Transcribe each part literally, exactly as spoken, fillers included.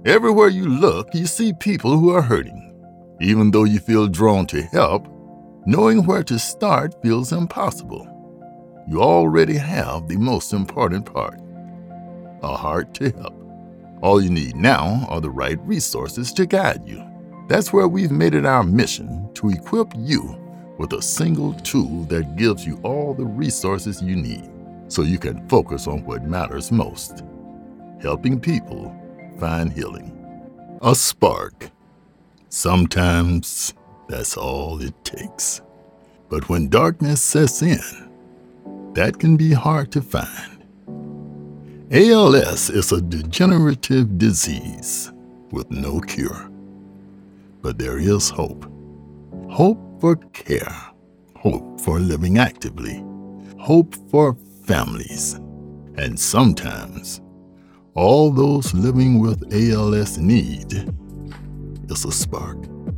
Everywhere you look, you see people who are hurting. Even though you feel drawn to help, knowing where to start feels impossible. You already have the most important part, a heart to help. All you need now are the right resources to guide you. That's where we've made it our mission to equip you with a single tool that gives you all the resources you need so you can focus on what matters most, helping people find healing. A spark. Sometimes that's all it takes. But when darkness sets in, that can be hard to find. A L S is a degenerative disease with no cure. But there is hope. Hope for care. Hope for living actively. Hope for families. And sometimes, all those living with A L S need is a spark.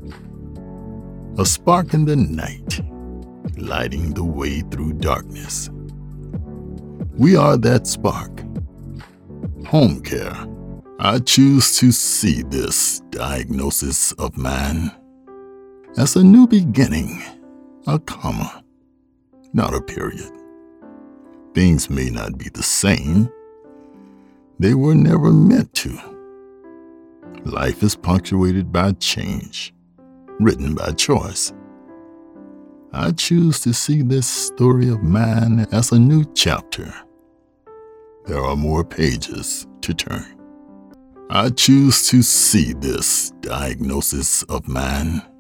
A spark in the night, lighting the way through darkness. We are that spark. Home care. I choose to see this diagnosis of mine as a new beginning, a comma, not a period. Things may not be the same. They were never meant to. Life is punctuated by change, written by choice. I choose to see this story of mine as a new chapter. There are more pages to turn. I choose to see this diagnosis of mine